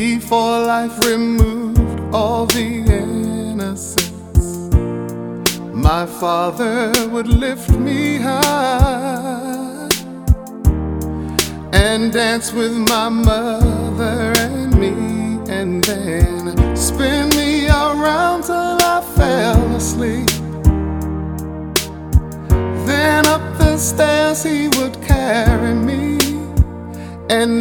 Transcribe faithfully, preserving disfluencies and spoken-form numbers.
before life removed all the innocence. My father would lift me high and dance with my mother and me, and then spin me around till I fell asleep. Then up the stairs he would carry me, and